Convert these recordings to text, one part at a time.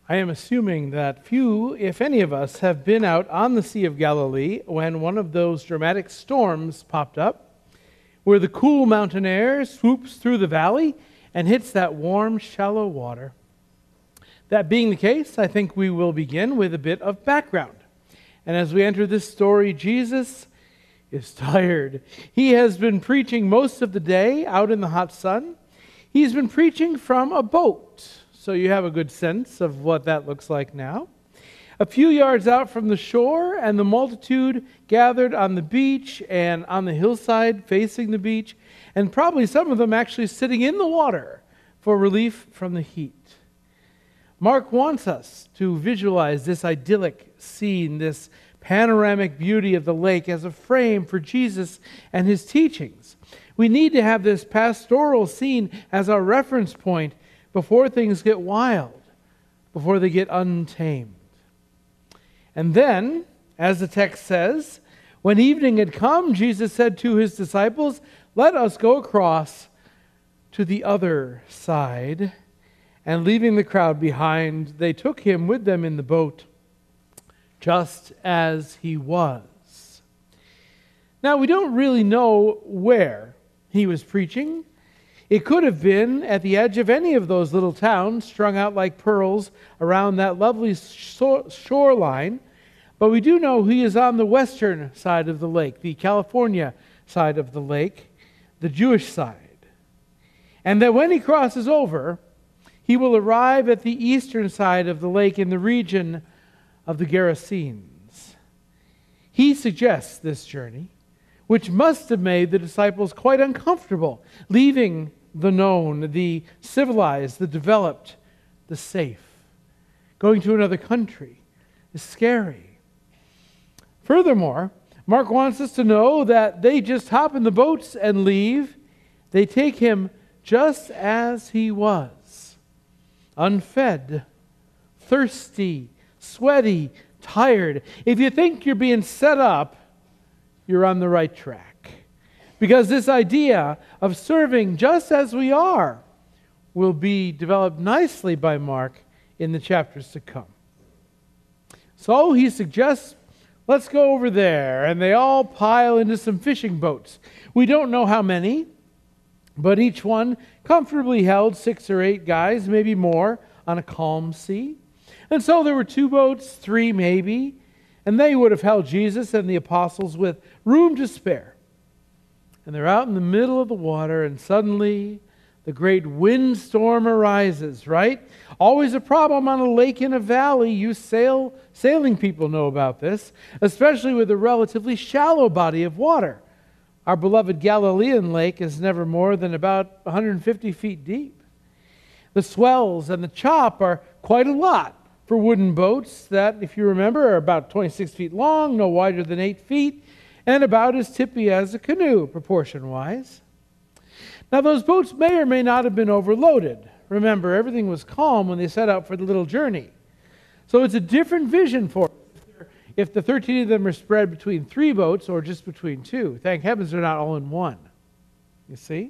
I am assuming that few, if any of us, have been out on the Sea of Galilee when one of those dramatic storms popped up, where the cool mountain air swoops through the valley and hits that warm, shallow water. That being the case, I think we will begin with a bit of background. And as we enter this story, Jesus is tired. He has been preaching most of the day out in the hot sun. He's been preaching from a boat, so you have a good sense of what that looks like now. A few yards out from the shore, and the multitude gathered on the beach and on the hillside facing the beach, and probably some of them actually sitting in the water for relief from the heat. Mark wants us to visualize this idyllic scene, this panoramic beauty of the lake as a frame for Jesus and his teachings. We need to have this pastoral scene as our reference point before things get wild, before they get untamed. And then, as the text says, when evening had come, Jesus said to his disciples, "Let us go across to the other side." And leaving the crowd behind, they took him with them in the boat, just as he was. Now, we don't really know where he was preaching. It could have been at the edge of any of those little towns strung out like pearls around that lovely shoreline, but we do know he is on the western side of the lake, the California side of the lake, the Jewish side. And that when he crosses over, he will arrive at the eastern side of the lake in the region of the Gerasenes. He suggests this journey, which must have made the disciples quite uncomfortable, leaving the known, the civilized, the developed, the safe. Going to another country is scary. Furthermore, Mark wants us to know that they just hop in the boats and leave. They take him just as he was. Unfed, thirsty, sweaty, tired. If you think you're being set up, you're on the right track. Because this idea of serving just as we are will be developed nicely by Mark in the chapters to come. So he suggests, let's go over there, and they all pile into some fishing boats. We don't know how many, but each one comfortably held 6 or 8 guys, maybe more, on a calm sea. And so there were 2 boats, 3 maybe, and they would have held Jesus and the apostles with room to spare. And they're out in the middle of the water, and suddenly the great windstorm arises, right? Always a problem on a lake in a valley. You sailing people know about this, especially with a relatively shallow body of water. Our beloved Galilean lake is never more than about 150 feet deep. The swells and the chop are quite a lot for wooden boats that, if you remember, are about 26 feet long, no wider than 8 feet, and about as tippy as a canoe, proportion-wise. Now, those boats may or may not have been overloaded. Remember, everything was calm when they set out for the little journey. So it's a different vision for if the 13 of them are spread between 3 boats or just between 2. Thank heavens they're not all in one. You see?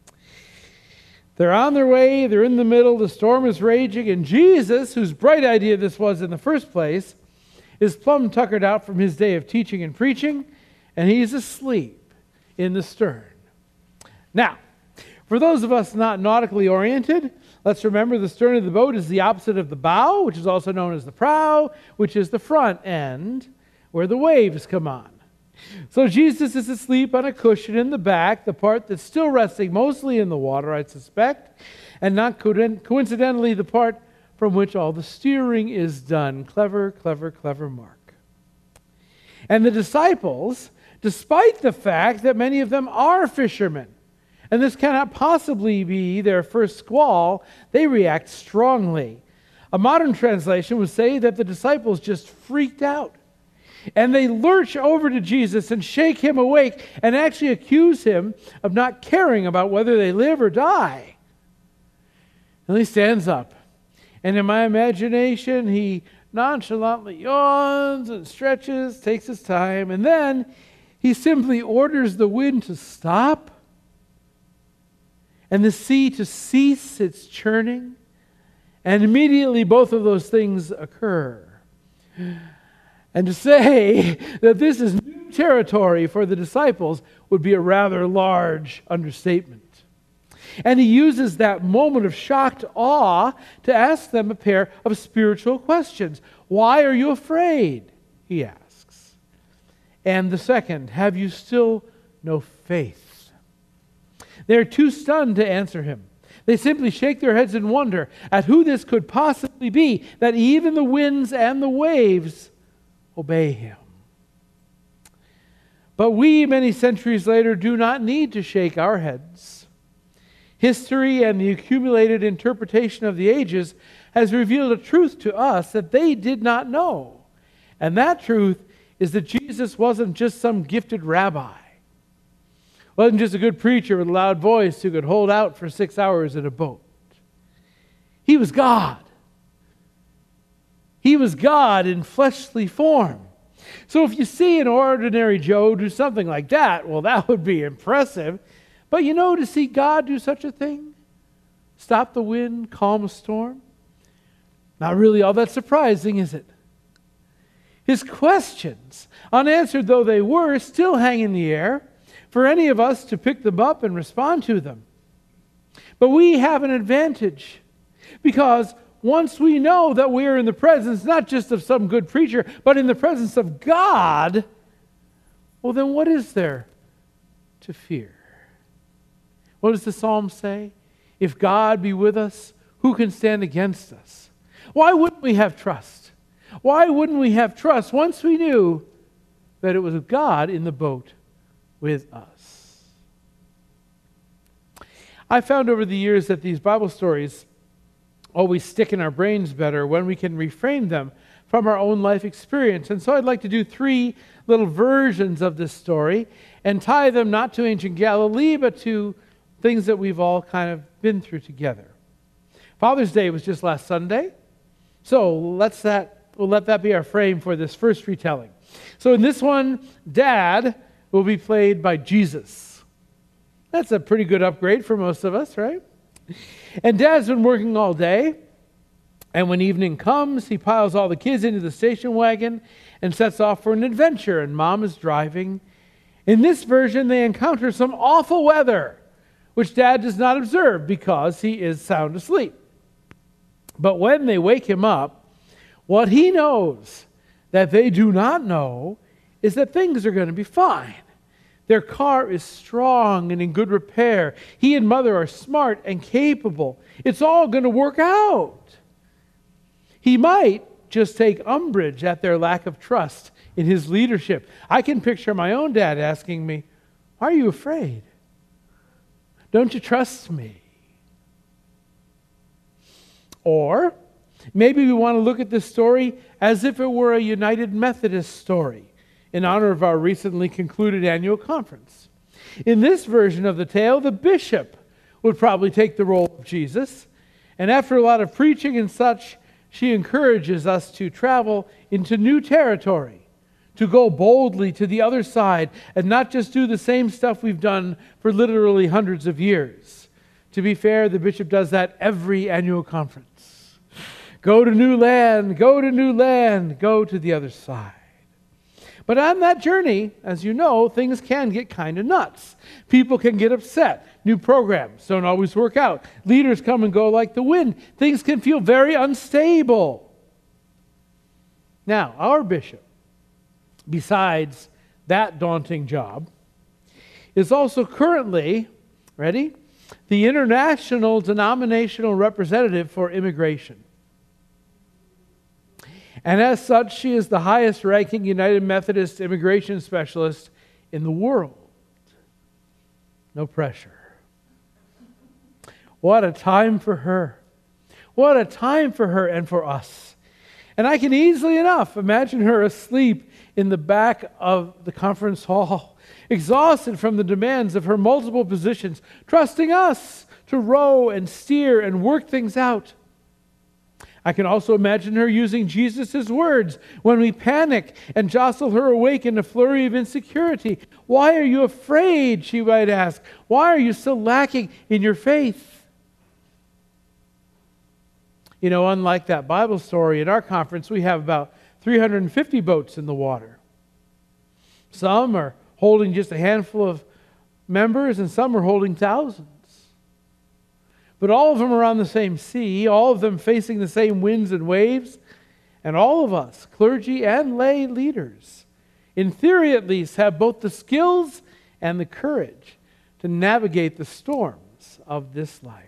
They're on their way, they're in the middle, the storm is raging, and Jesus, whose bright idea this was in the first place, is plumb tuckered out from his day of teaching and preaching, and he's asleep in the stern. Now, for those of us not nautically oriented, let's remember the stern of the boat is the opposite of the bow, which is also known as the prow, which is the front end, where the waves come on. So Jesus is asleep on a cushion in the back, the part that's still resting mostly in the water, I suspect, and not coincidentally the part from which all the steering is done. Clever, clever, clever Mark. And the disciples, despite the fact that many of them are fishermen, and this cannot possibly be their first squall, they react strongly. A modern translation would say that the disciples just freaked out. And they lurch over to Jesus and shake him awake and actually accuse him of not caring about whether they live or die. And he stands up. And in my imagination, he nonchalantly yawns and stretches, takes his time, and then he simply orders the wind to stop and the sea to cease its churning And immediately both of those things occur. And to say that this is new territory for the disciples would be a rather large understatement. And he uses that moment of shocked awe to ask them a pair of spiritual questions. Why are you afraid? He asks. And the second, have you still no faith? They're too stunned to answer him. They simply shake their heads in wonder at who this could possibly be, that even the winds and the waves obey him. But we, many centuries later, do not need to shake our heads. History and the accumulated interpretation of the ages has revealed a truth to us that they did not know. And that truth is that Jesus wasn't just some gifted rabbi. Wasn't just a good preacher with a loud voice who could hold out for 6 hours in a boat. He was God. He was God in fleshly form. So if you see an ordinary Joe do something like that, well, that would be impressive. But to see God do such a thing, stop the wind, calm a storm, not really all that surprising, is it? His questions, unanswered though they were, still hang in the air for any of us to pick them up and respond to them. But we have an advantage, because once we know that we are in the presence not just of some good preacher, but in the presence of God, well, then what is there to fear? What does the psalm say? If God be with us, who can stand against us? Why wouldn't we have trust? Why wouldn't we have trust once we knew that it was God in the boat with us? I found over the years that these Bible stories always stick in our brains better when we can reframe them from our own life experience. And so I'd like to do 3 little versions of this story and tie them not to ancient Galilee, but to things that we've all kind of been through together. Father's Day was just last Sunday, so we'll let that be our frame for this first retelling. So in this one, Dad will be played by Jesus. That's a pretty good upgrade for most of us, right? And Dad's been working all day, and when evening comes, he piles all the kids into the station wagon and sets off for an adventure, and Mom is driving. In this version, they encounter some awful weather, which Dad does not observe because he is sound asleep. But when they wake him up, what he knows that they do not know is that things are going to be fine. Their car is strong and in good repair. He and Mother are smart and capable. It's all going to work out. He might just take umbrage at their lack of trust in his leadership. I can picture my own dad asking me, "Why are you afraid? Don't you trust me?" Or maybe we want to look at this story as if it were a United Methodist story in honor of our recently concluded annual conference. In this version of the tale, the bishop would probably take the role of Jesus, and after a lot of preaching and such, she encourages us to travel into new territory, to go boldly to the other side and not just do the same stuff we've done for literally hundreds of years. To be fair, the bishop does that every annual conference. Go to new land, go to new land, go to the other side. But on that journey, as you know, things can get kind of nuts. People can get upset. New programs don't always work out. Leaders come and go like the wind. Things can feel very unstable. Now, our bishop, besides that daunting job, is also currently, ready, the international denominational representative for immigration. And as such, she is the highest ranking United Methodist immigration specialist in the world. No pressure. What a time for her. What a time for her and for us. And I can easily enough imagine her asleep in the back of the conference hall, exhausted from the demands of her multiple positions, trusting us to row and steer and work things out. I can also imagine her using Jesus' words when we panic and jostle her awake in a flurry of insecurity. "Why are you afraid?" she might ask. "Why are you still lacking in your faith?" You know, unlike that Bible story, in our conference we have about 350 boats in the water. Some are holding just a handful of members, and some are holding thousands. But all of them are on the same sea, all of them facing the same winds and waves, and all of us, clergy and lay leaders, in theory at least, have both the skills and the courage to navigate the storms of this life.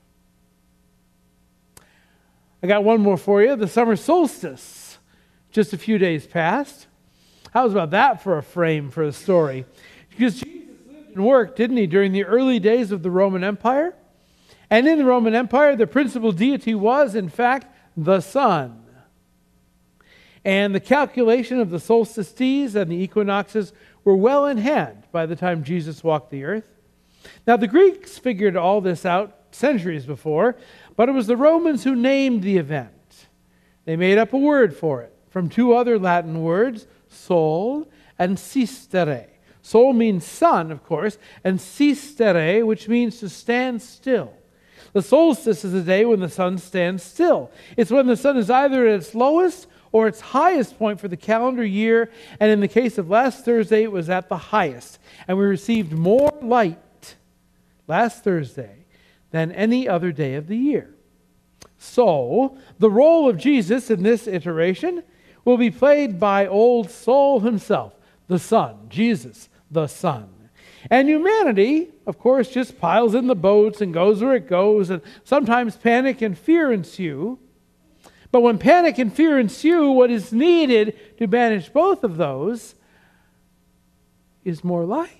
I got one more for you. The summer solstice, just a few days past. How was about that for a frame for a story? Because Jesus lived and worked, didn't he, during the early days of the Roman Empire? And in the Roman Empire, the principal deity was, in fact, the sun. And the calculation of the solstices and the equinoxes were well in hand by the time Jesus walked the earth. Now, the Greeks figured all this out centuries before, but it was the Romans who named the event. They made up a word for it from two other Latin words, sol and sistere. Sol means sun, of course, and sistere, which means to stand still. The solstice is a day when the sun stands still. It's when the sun is either at its lowest or its highest point for the calendar year, and in the case of last Thursday, it was at the highest. And we received more light last Thursday than any other day of the year. So, the role of Jesus in this iteration will be played by old Sol himself, the Son, Jesus, the Son. And humanity, of course, just piles in the boats and goes where it goes, and sometimes panic and fear ensue. But when panic and fear ensue, what is needed to banish both of those is more light.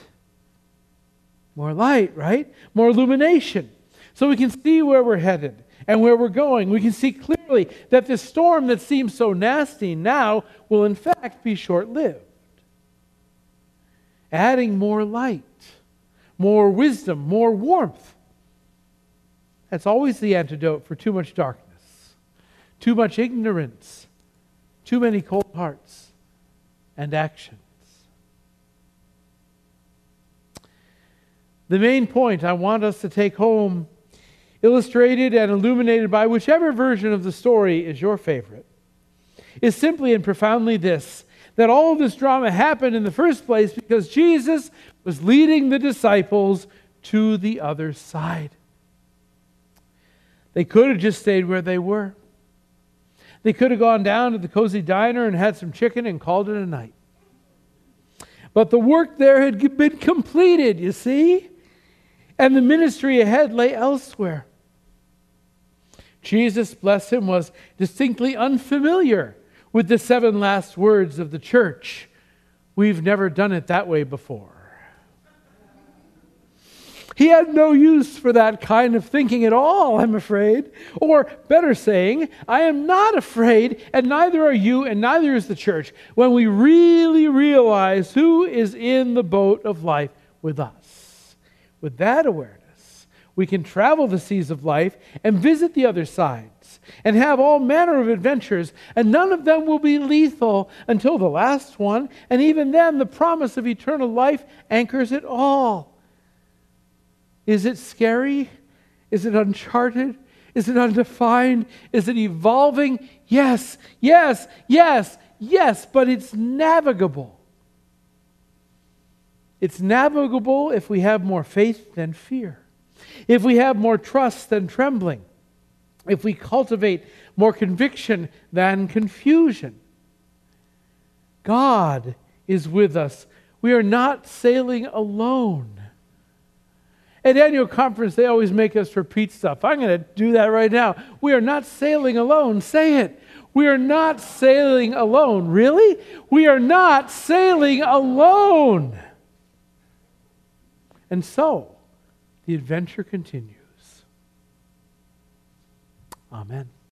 More light, right? More illumination. So we can see where we're headed and where we're going. We can see clearly that this storm that seems so nasty now will in fact be short-lived. Adding more light, more wisdom, more warmth. That's always the antidote for too much darkness, too much ignorance, too many cold hearts and actions. The main point I want us to take home, illustrated and illuminated by whichever version of the story is your favorite, is simply and profoundly this: that all of this drama happened in the first place because Jesus was leading the disciples to the other side. They could have just stayed where they were. They could have gone down to the cozy diner and had some chicken and called it a night. But the work there had been completed, you see? And the ministry ahead lay elsewhere. Jesus, bless him, was distinctly unfamiliar with the 7 last words of the church. We've never done it that way before. He had no use for that kind of thinking at all, I'm afraid. Or better saying, I am not afraid, and neither are you, and neither is the church, when we really realize who is in the boat of life with us. With that awareness, we can travel the seas of life and visit the other sides and have all manner of adventures, and none of them will be lethal until the last one, and even then the promise of eternal life anchors it all. Is it scary? Is it uncharted? Is it undefined? Is it evolving? Yes, yes, yes, yes, but it's navigable. It's navigable if we have more faith than fear, if we have more trust than trembling, if we cultivate more conviction than confusion. God is with us. We are not sailing alone. At annual conference, they always make us repeat stuff. I'm going to do that right now. We are not sailing alone. Say it. We are not sailing alone. Really? We are not sailing alone. And so, the adventure continues. Amen.